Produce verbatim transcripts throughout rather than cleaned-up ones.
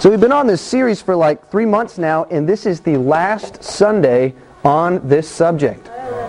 So we've been on this series for like three months now, and this is the last Sunday on this subject.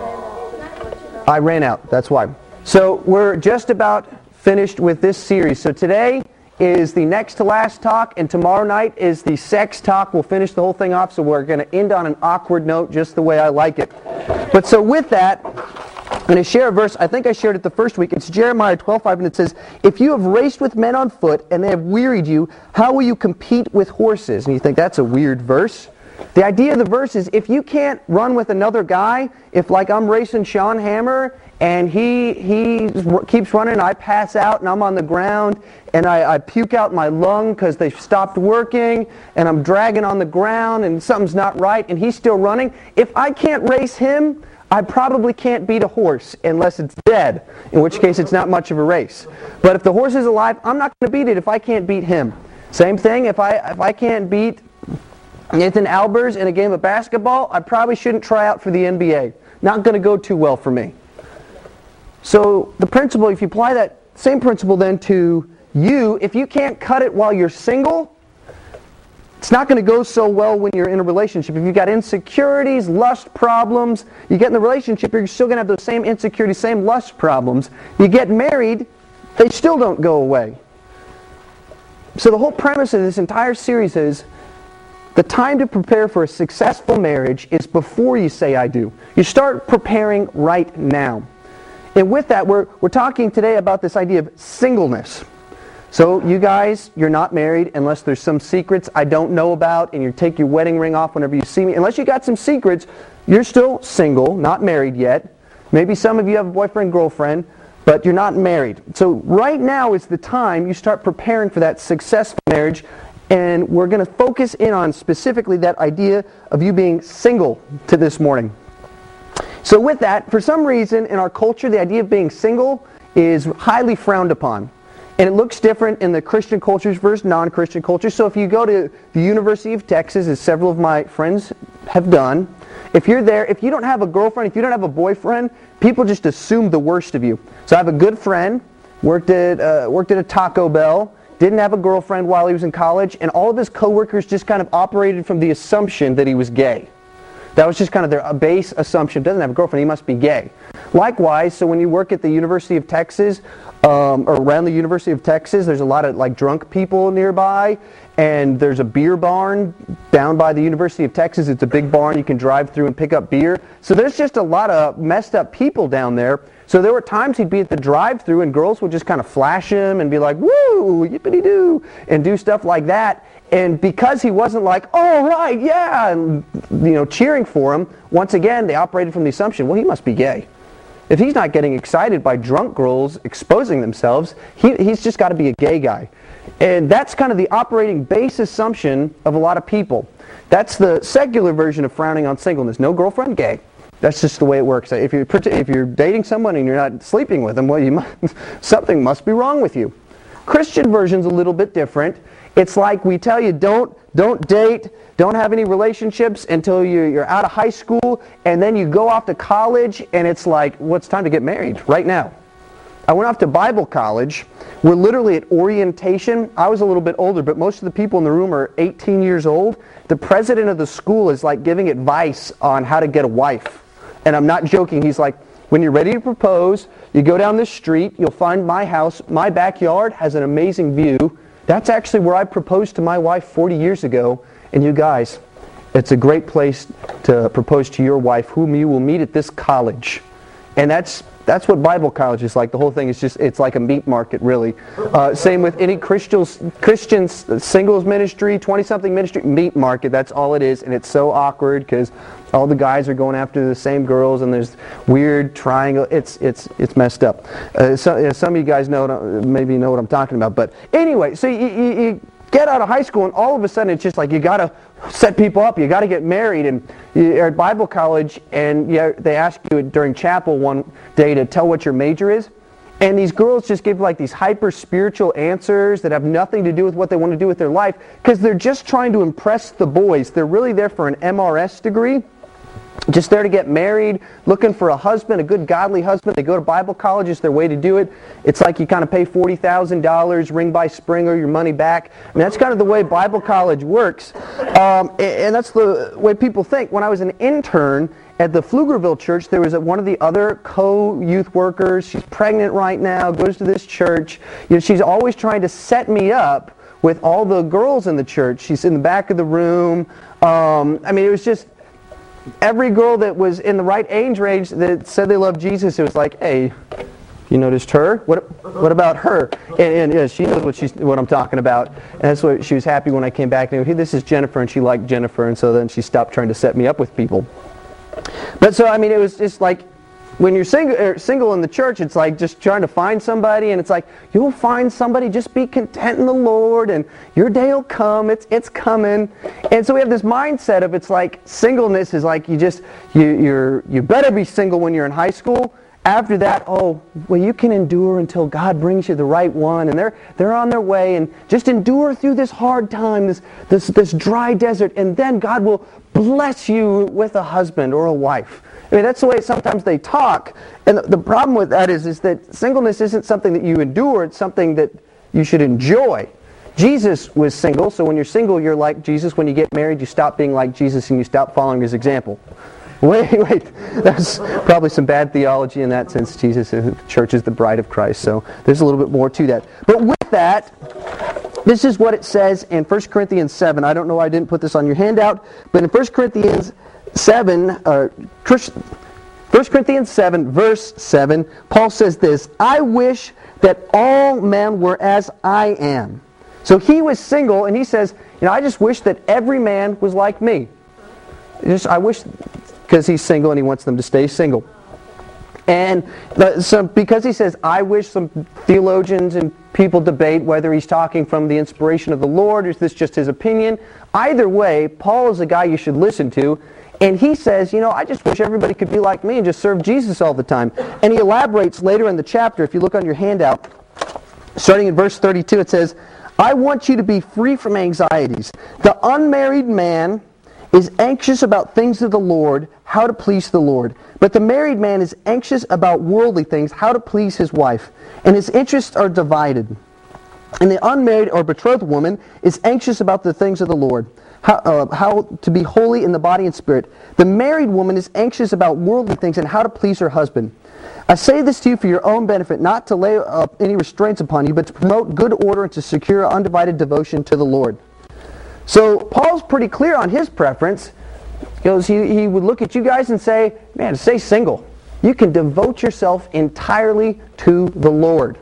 I ran out, that's why. So we're just about finished with this series. So today is the next to last talk, and tomorrow night is the sex talk. We'll finish the whole thing off, so we're going to end on an awkward note, just the way I like it. But so with that, I'm going to share a verse. I think I shared it the first week. It's Jeremiah twelve five, and it says, "If you have raced with men on foot, and they have wearied you, how will you compete with horses?" And you think, that's a weird verse. The idea of the verse is, if you can't run with another guy, if like I'm racing Sean Hammer, and he he keeps running, and I pass out, and I'm on the ground, and I, I puke out my lung because they've stopped working, and I'm dragging on the ground, and something's not right, and he's still running. If I can't race him, I probably can't beat a horse unless it's dead, in which case it's not much of a race. But if the horse is alive, I'm not going to beat it if I can't beat him. Same thing, if I if I can't beat Nathan Albers in a game of basketball, I probably shouldn't try out for the N B A. Not going to go too well for me. So the principle, if you apply that same principle then to you, if you can't cut it while you're single, it's not going to go so well when you're in a relationship. If you've got insecurities, lust problems, you get in the relationship, you're still going to have those same insecurities, same lust problems. You get married, they still don't go away. So the whole premise of this entire series is, the time to prepare for a successful marriage is before you say I do. You start preparing right now. And with that, we're, we're talking today about this idea of singleness. So you guys, you're not married unless there's some secrets I don't know about, and you take your wedding ring off whenever you see me. Unless you got some secrets, you're still single, not married yet. Maybe some of you have a boyfriend, girlfriend, but you're not married. So right now is the time you start preparing for that successful marriage. And we're going to focus in on specifically that idea of you being single to this morning. So with that, for some reason in our culture, the idea of being single is highly frowned upon. And it looks different in the Christian cultures versus non-Christian cultures. So if you go to the University of Texas, as several of my friends have done, if you're there, if you don't have a girlfriend, if you don't have a boyfriend, people just assume the worst of you. So I have a good friend, worked at, uh, worked at a Taco Bell, didn't have a girlfriend while he was in college, and all of his coworkers just kind of operated from the assumption that he was gay. That was just kind of their base assumption. Doesn't have a girlfriend, he must be gay. Likewise, so when you work at the University of Texas, um, or around the University of Texas, there's a lot of like drunk people nearby, and there's a beer barn down by the University of Texas. It's a big barn you can drive through and pick up beer. So there's just a lot of messed up people down there. So there were times he'd be at the drive-through and girls would just kind of flash him and be like, woo, yippity-doo, and do stuff like that. And because he wasn't like, all right, yeah, and you know, cheering for him, once again, they operated from the assumption, well, he must be gay. If he's not getting excited by drunk girls exposing themselves, he, he's just got to be a gay guy. And that's kind of the operating base assumption of a lot of people. That's the secular version of frowning on singleness. No girlfriend, gay. That's just the way it works. If you're, if you're dating someone and you're not sleeping with them, well, you must, something must be wrong with you. Christian version's a little bit different. It's like we tell you, don't don't date, don't have any relationships until you're, you're out of high school, and then you go off to college, and it's like, well, it's time to get married right now. I went off to Bible college. We're literally at orientation. I was a little bit older, but most of the people in the room are eighteen years old. The president of the school is like giving advice on how to get a wife. And I'm not joking. He's like, when you're ready to propose, you go down this street, you'll find my house. My backyard has an amazing view. That's actually where I proposed to my wife forty years ago. And you guys, it's a great place to propose to your wife, whom you will meet at this college. And that's that's what Bible college is like. The whole thing is just, it's like a meat market, really. Uh, same with any Christian, Christian singles ministry, twenty-something ministry, meat market. That's all it is. And it's so awkward because all the guys are going after the same girls, and there's weird triangle. It's it's it's messed up. Uh, so, some of you guys know, maybe know what I'm talking about. But anyway, so you, you, you get out of high school, and all of a sudden it's just like you got to set people up. You got to get married, and you're at Bible college, and you, they ask you during chapel one day to tell what your major is. And these girls just give like these hyper spiritual answers that have nothing to do with what they want to do with their life, because they're just trying to impress the boys. They're really there for an M R S degree. just there to get married, looking for a husband, a good godly husband. They go to Bible college, it's their way to do it. It's like you kind of pay forty thousand dollars, ring by spring, or your money back. I mean, that's kind of the way Bible college works. Um, and that's the way people think. When I was an intern at the Pflugerville church, there was a, one of the other co-youth workers. She's pregnant right now, goes to this church. You know, she's always trying to set me up with all the girls in the church. She's in the back of the room. Um, I mean, it was just... Every girl that was in the right age range that said they loved Jesus, it was like, hey, you noticed her? What what about her? And, and yeah, she knows what she's what I'm talking about. And that's why she was happy when I came back and, hey, this is Jennifer, and she liked Jennifer, and so then she stopped trying to set me up with people. But so, I mean, it was just like, when you're single, er, single in the church, it's like just trying to find somebody, and it's like, you'll find somebody, just be content in the Lord, and your day will come, it's it's coming. And so we have this mindset of, it's like, singleness is like, you just, you, you're, you better be single when you're in high school. After that, oh, well, you can endure until God brings you the right one, and they're they're on their way, and just endure through this hard time, this this this dry desert, and then God will bless you with a husband or a wife. I mean, that's the way sometimes they talk. And the, the problem with that is, is that singleness isn't something that you endure. It's something that you should enjoy. Jesus was single, so when you're single, you're like Jesus. When you get married, you stop being like Jesus and you stop following His example. Wait, wait. That's probably some bad theology in that sense. Jesus, the church is the bride of Christ, so there's a little bit more to that. But with that, this is what it says in First Corinthians seven. I don't know why I didn't put this on your handout, but in First Corinthians seven, uh, First Corinthians seven, verse seven, Paul says this, I wish that all men were as I am. So he was single, and he says, you know, I just wish that every man was like me. Just, I wish, because he's single and he wants them to stay single. And the, so because he says, I wish, some theologians and people debate whether he's talking from the inspiration of the Lord, or is this just his opinion. Either way, Paul is a guy you should listen to. And he says, you know, I just wish everybody could be like me and just serve Jesus all the time. And he elaborates later in the chapter, if you look on your handout, starting in verse thirty-two, it says, I want you to be free from anxieties. The unmarried man is anxious about things of the Lord, how to please the Lord. But the married man is anxious about worldly things, how to please his wife. And his interests are divided. And the unmarried or betrothed woman is anxious about the things of the Lord, how, uh, how to be holy in the body and spirit. The married woman is anxious about worldly things and how to please her husband. I say this to you for your own benefit, not to lay up any restraints upon you, but to promote good order and to secure undivided devotion to the Lord. So Paul's pretty clear on his preference. He goes, he, he would look at you guys and say, man, stay single. You can devote yourself entirely to the Lord.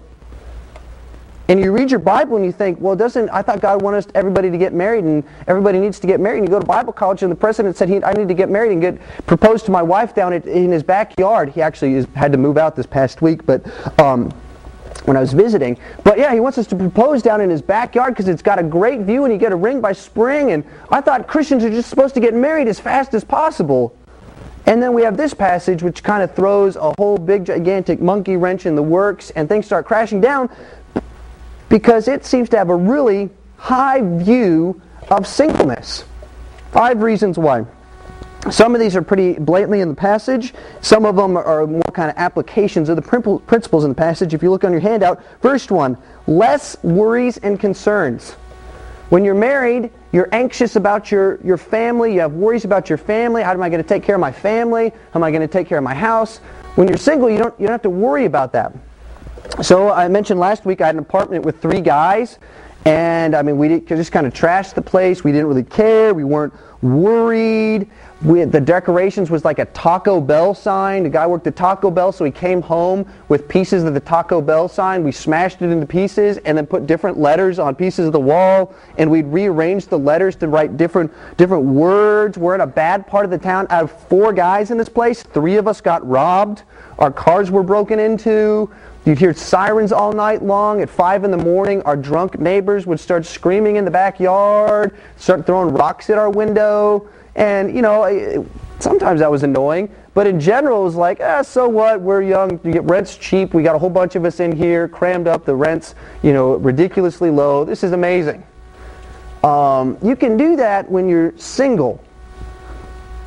And you read your Bible and you think, well, doesn't I thought God wanted us, everybody to get married, and everybody needs to get married. And you go to Bible college, and the president said, he, I need to get married and get proposed to my wife down at, in his backyard. He actually is, had to move out this past week, but um, when I was visiting. But yeah, he wants us to propose down in his backyard because it's got a great view and you get a ring by spring. And I thought Christians are just supposed to get married as fast as possible. And then we have this passage which kind of throws a whole big gigantic monkey wrench in the works, and things start crashing down because it seems to have a really high view of singleness. Five reasons why. Some of these are pretty blatantly in the passage. Some of them are more kind of applications of the principles in the passage. If you look on your handout, first one, less worries and concerns. When you're married, you're anxious about your, your family. You have worries about your family. How am I going to take care of my family? How am I going to take care of my house? When you're single, you don't, you don't have to worry about that. So I mentioned last week I had an apartment with three guys. And I mean, we just kind of trashed the place. We didn't really care. We weren't worried. We had, the decorations was like a Taco Bell sign. The guy worked at Taco Bell, so he came home with pieces of the Taco Bell sign. We smashed it into pieces and then put different letters on pieces of the wall. And we'd rearrange the letters to write different different words. We're in a bad part of the town. Out of four guys in this place, three of us got robbed. Our cars were broken into. You'd hear sirens all night long. At five in the morning, our drunk neighbors would start screaming in the backyard, start throwing rocks at our window. And, you know, sometimes that was annoying. But in general, it was like, ah, so what? We're young. You get rent's cheap. We got a whole bunch of us in here, crammed up. The rent's, you know, ridiculously low. This is amazing. Um, you can do that when you're single.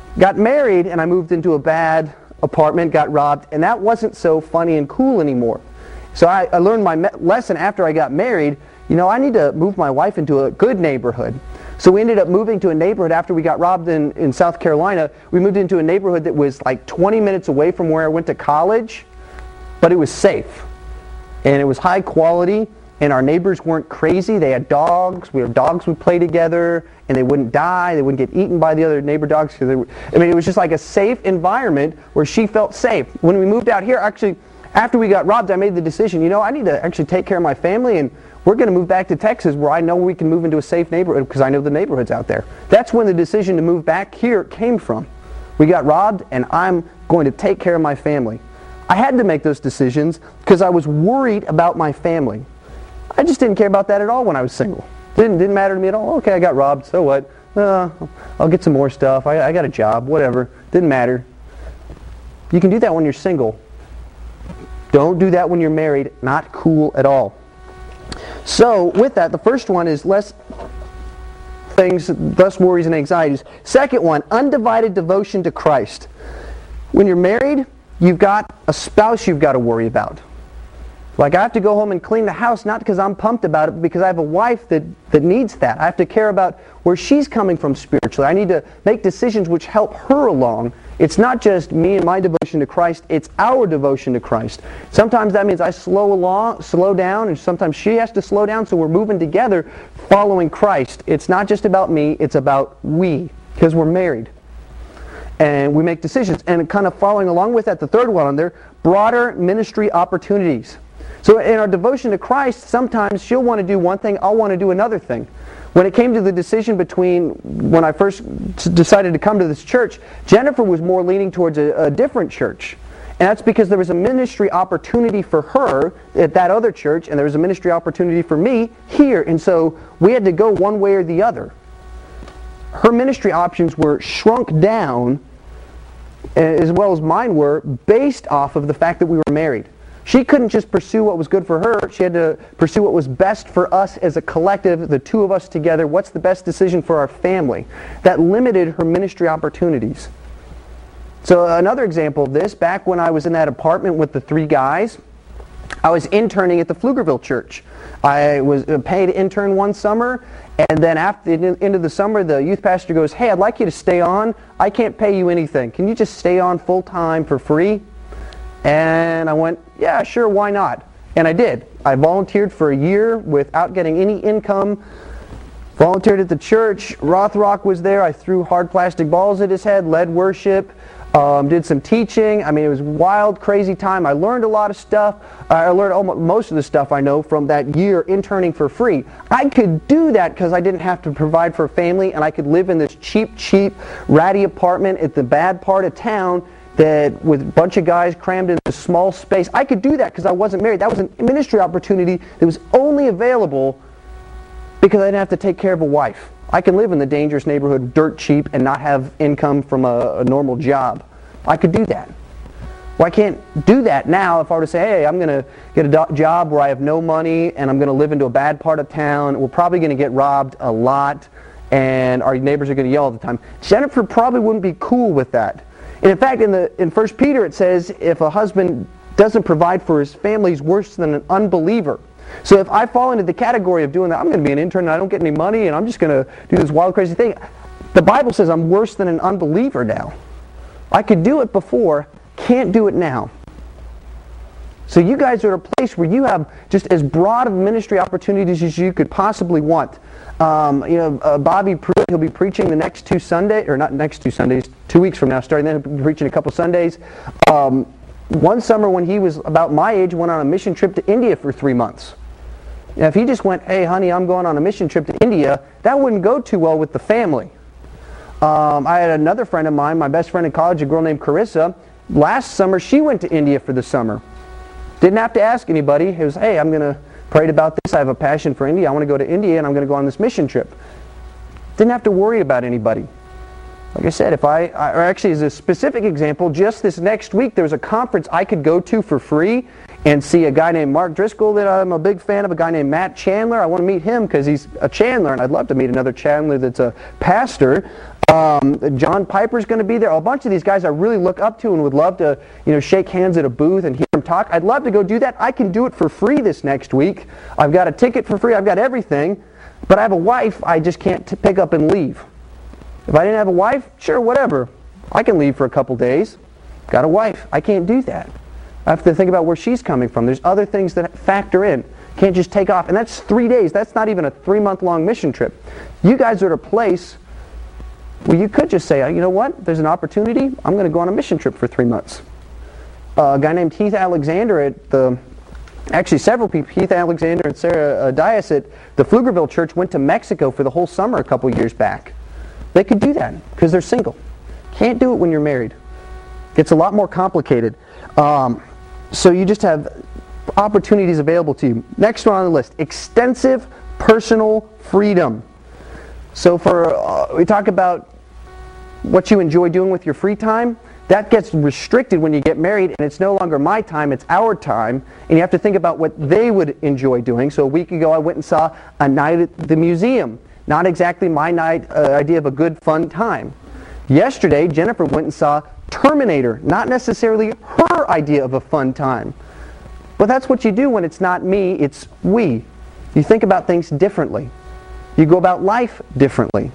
got married, and I moved into a bad apartment, got robbed, and that wasn't so funny and cool anymore. So I, I learned my me- lesson after I got married. You know, I need to move my wife into a good neighborhood. So we ended up moving to a neighborhood after we got robbed in, in South Carolina. We moved into a neighborhood that was like twenty minutes away from where I went to college, but it was safe. And it was high quality, and our neighbors weren't crazy. They had dogs. We had dogs would play together, and they wouldn't die. They wouldn't get eaten by the other neighbor dogs. Cause they were, I mean, it was just like a safe environment where she felt safe. When we moved out here, actually, after we got robbed, I made the decision, you know, I need to actually take care of my family, and we're going to move back to Texas where I know we can move into a safe neighborhood because I know the neighborhoods out there. That's when the decision to move back here came from. We got robbed, and I'm going to take care of my family. I had to make those decisions because I was worried about my family. I just didn't care about that at all when I was single. Didn't didn't matter to me at all. Okay, I got robbed, so what? Uh, I'll get some more stuff. I, I got a job, whatever. Didn't matter. You can do that when you're single. Don't do that when you're married. Not cool at all. So with that, the first one is less things, less worries and anxieties. Second one, undivided devotion to Christ. When you're married, you've got a spouse you've got to worry about. Like, I have to go home and clean the house, not because I'm pumped about it, but because I have a wife that, that needs that. I have to care about where she's coming from spiritually. I need to make decisions which help her along. It's not just me and my devotion to Christ, it's our devotion to Christ. Sometimes that means I slow along, slow down, and sometimes she has to slow down, so we're moving together following Christ. It's not just about me, it's about we, because we're married. And we make decisions. And kind of following along with that, the third one on there, broader ministry opportunities. So in our devotion to Christ, sometimes she'll want to do one thing, I'll want to do another thing. When it came to the decision between when I first decided to come to this church, Jennifer was more leaning towards a, a different church. And that's because there was a ministry opportunity for her at that other church, and there was a ministry opportunity for me here. And so we had to go one way or the other. Her ministry options were shrunk down, as well as mine were, based off of the fact that we were married. She couldn't just pursue what was good for her. She had to pursue what was best for us as a collective, the two of us together. What's the best decision for our family? That limited her ministry opportunities. So another example of this, back when I was in that apartment with the three guys, I was interning at the Pflugerville church. I was a paid intern one summer, and then after the end of the summer, the youth pastor goes, "Hey, I'd like you to stay on. I can't pay you anything. Can you just stay on full time for free?" And I went, yeah, sure, why not? And I did. I volunteered for a year without getting any income. Volunteered at the church. Rothrock was there. I threw hard plastic balls at his head, led worship, um, did some teaching. I mean, it was a wild, crazy time. I learned a lot of stuff. I learned almost most of the stuff I know from that year interning for free. I could do that because I didn't have to provide for a family, and I could live in this cheap, cheap, ratty apartment at the bad part of town that with a bunch of guys crammed in a small space. I could do that because I wasn't married. That was a ministry opportunity that was only available because I didn't have to take care of a wife. I can live in the dangerous neighborhood dirt cheap and not have income from a, a normal job. I could do that. Well, I can't do that now if I were to say, hey, I'm going to get a do- job where I have no money and I'm going to live into a bad part of town. We're probably going to get robbed a lot and our neighbors are going to yell all the time. Jennifer probably wouldn't be cool with that. And in fact, in the in First Peter it says if a husband doesn't provide for his family, he's worse than an unbeliever. So if I fall into the category of doing that, I'm going to be an intern and I don't get any money and I'm just going to do this wild, crazy thing. The Bible says I'm worse than an unbeliever now. I could do it before, can't do it now. So you guys are at a place where you have just as broad of ministry opportunities as you could possibly want. Um, you know, uh, Bobby Pruitt, he'll be preaching the next two Sundays, or not next two Sundays, two weeks from now, starting then he'll be preaching a couple Sundays. Um, one summer when he was about my age, went on a mission trip to India for three months. Now, if he just went, hey, honey, I'm going on a mission trip to India, that wouldn't go too well with the family. Um, I had another friend of mine, my best friend in college, a girl named Carissa. Last summer, she went to India for the summer. Didn't have to ask anybody. It was, hey, I'm going to pray about this. I have a passion for India. I want to go to India, and I'm going to go on this mission trip. Didn't have to worry about anybody. Like I said, if I, I or actually as a specific example, just this next week, there was a conference I could go to for free and see a guy named Mark Driscoll that I'm a big fan of, a guy named Matt Chandler. I want to meet him because he's a Chandler, and I'd love to meet another Chandler that's a pastor. Um, John Piper's going to be there. A bunch of these guys I really look up to and would love to, you know, shake hands at a booth and hear them talk. I'd love to go do that. I can do it for free this next week. I've got a ticket for free. I've got everything. But I have a wife. I just can't t- pick up and leave. If I didn't have a wife, sure, whatever. I can leave for a couple days. Got a wife. I can't do that. I have to think about where she's coming from. There's other things that factor in. Can't just take off. And that's three days. That's not even a three-month-long mission trip. You guys are at a place where you could just say, you know what? There's an opportunity. I'm going to go on a mission trip for three months. Uh, a guy named Heath Alexander at the, actually several people, Heath Alexander and Sarah uh, Dias at the Pflugerville Church went to Mexico for the whole summer a couple years back. They could do that because they're single. Can't do it when you're married. It's a lot more complicated. Um, so you just have opportunities available to you. Next one on the list, extensive personal freedom. So for uh, we talk about what you enjoy doing with your free time. That gets restricted when you get married, and it's no longer my time, it's our time, and you have to think about what they would enjoy doing. So a week ago I went and saw A Night at the Museum. Not exactly my night uh, idea of a good, fun time. Yesterday, Jennifer went and saw Terminator. Not necessarily her idea of a fun time. But that's what you do when it's not me, it's we. You think about things differently. You go about life differently.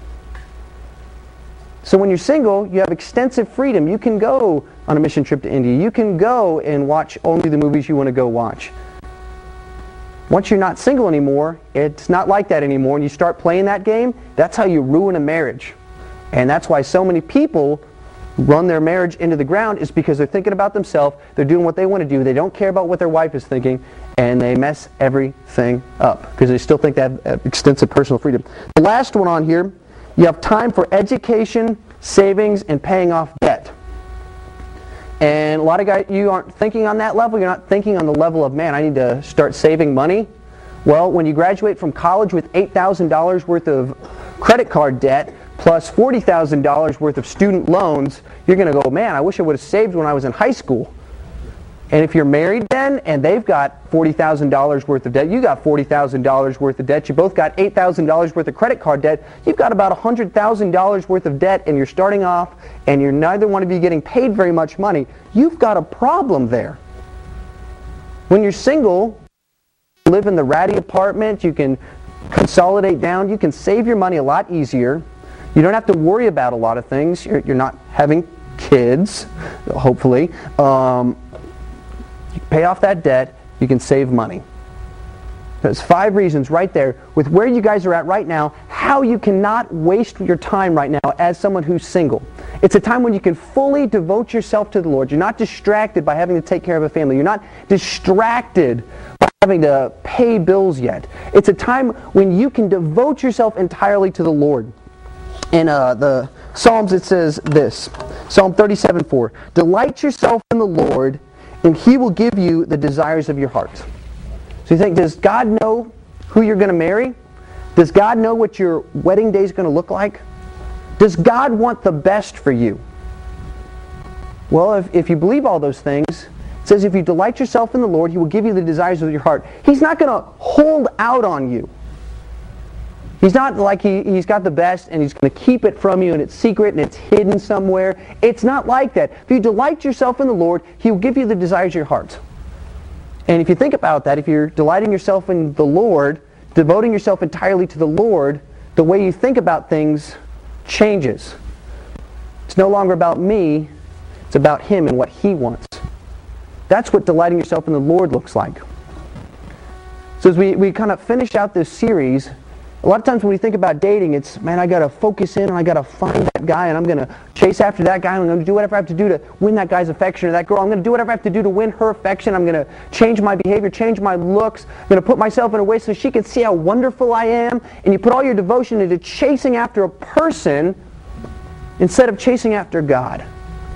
So when you're single, you have extensive freedom. You can go on a mission trip to India. You can go and watch only the movies you want to go watch. Once you're not single anymore, it's not like that anymore. And you start playing that game, that's how you ruin a marriage. And that's why so many people run their marriage into the ground, is because they're thinking about themselves, they're doing what they want to do, they don't care about what their wife is thinking, and they mess everything up because they still think they have extensive personal freedom. The last one on here, you have time for education, savings, and paying off debt. And a lot of guys, you aren't thinking on that level. You're not thinking on the level of, man, I need to start saving money. Well, when you graduate from college with eight thousand dollars worth of credit card debt plus forty thousand dollars worth of student loans, you're going to go, man, I wish I would have saved when I was in high school. And if you're married then, and they've got forty thousand dollars worth of debt, you got forty thousand dollars worth of debt, you both got eight thousand dollars worth of credit card debt, you've got about one hundred thousand dollars worth of debt, and you're starting off, and you're neither one of you getting paid very much money, you've got a problem there. When you're single, you live in the ratty apartment, you can consolidate down, you can save your money a lot easier, you don't have to worry about a lot of things, you're, you're not having kids, hopefully, um, you pay off that debt, you can save money. There's five reasons right there, with where you guys are at right now, how you cannot waste your time right now as someone who's single. It's a time when you can fully devote yourself to the Lord. You're not distracted by having to take care of a family. You're not distracted by having to pay bills yet. It's a time when you can devote yourself entirely to the Lord. In uh, the Psalms it says this, Psalm thirty-seven four, "Delight yourself in the Lord, and He will give you the desires of your heart." So you think, does God know who you're going to marry? Does God know what your wedding day is going to look like? Does God want the best for you? Well, if, if you believe all those things, it says if you delight yourself in the Lord, He will give you the desires of your heart. He's not going to hold out on you. He's not like he, He's got the best and He's going to keep it from you and it's secret and it's hidden somewhere. It's not like that. If you delight yourself in the Lord, He will give you the desires of your heart. And if you think about that, if you're delighting yourself in the Lord, devoting yourself entirely to the Lord, the way you think about things changes. It's no longer about me, it's about Him and what He wants. That's what delighting yourself in the Lord looks like. So as we, we kind of finish out this series, a lot of times when we think about dating, it's, man, I got to focus in and I got to find that guy and I'm going to chase after that guy and I'm going to do whatever I have to do to win that guy's affection or that girl. I'm going to do whatever I have to do to win her affection. I'm going to change my behavior, change my looks. I'm going to put myself in a way so she can see how wonderful I am. And you put all your devotion into chasing after a person instead of chasing after God.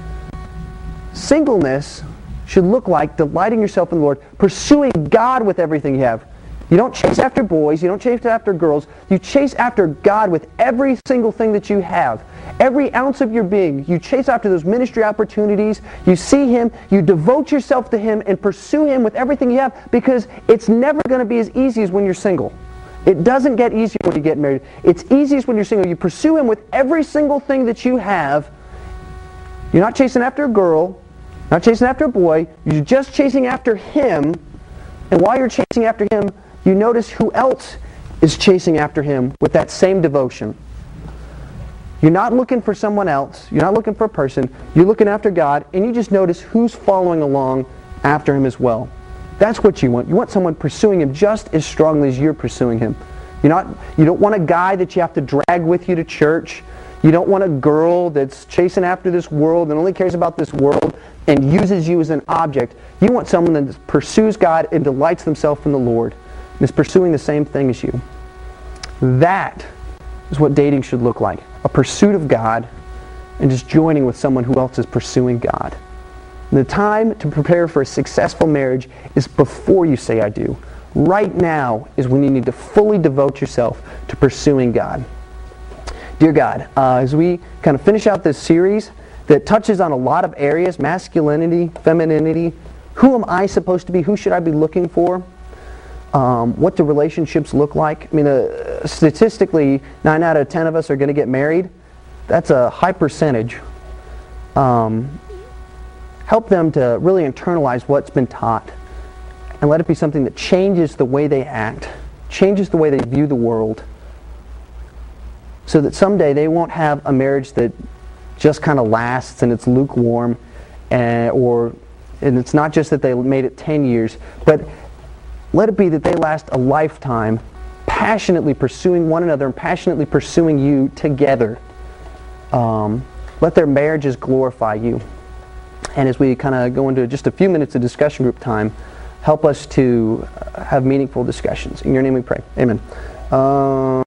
Singleness should look like delighting yourself in the Lord, pursuing God with everything you have. You don't chase after boys, you don't chase after girls, you chase after God with every single thing that you have. Every ounce of your being, you chase after those ministry opportunities, you see Him, you devote yourself to Him and pursue Him with everything you have, because it's never going to be as easy as when you're single. It doesn't get easier when you get married. It's easiest when you're single. You pursue Him with every single thing that you have. You're not chasing after a girl, not chasing after a boy. You're just chasing after Him. And while you're chasing after Him, you notice who else is chasing after Him with that same devotion. You're not looking for someone else. You're not looking for a person. You're looking after God, and you just notice who's following along after Him as well. That's what you want. You want someone pursuing Him just as strongly as you're pursuing Him. You're not, you don't want a guy that you have to drag with you to church. You don't want a girl that's chasing after this world and only cares about this world and uses you as an object. You want someone that pursues God and delights themselves in the Lord and is pursuing the same thing as you. That is what dating should look like. A pursuit of God and just joining with someone who else is pursuing God. The time to prepare for a successful marriage is before you say I do. Right now is when you need to fully devote yourself to pursuing God. Dear God, uh, as we kind of finish out this series that touches on a lot of areas, masculinity, femininity, who am I supposed to be? Who should I be looking for? Um, what do relationships look like? I mean, uh, statistically, nine out of ten of us are going to get married. That's a high percentage. Um, help them to really internalize what's been taught and let it be something that changes the way they act, changes the way they view the world, so that someday they won't have a marriage that just kind of lasts and it's lukewarm, and, or and it's not just that they made it ten years, but let it be that they last a lifetime passionately pursuing one another and passionately pursuing you together. Um, let their marriages glorify you. And as we kind of go into just a few minutes of discussion group time, help us to have meaningful discussions. In your name we pray. Amen. Um,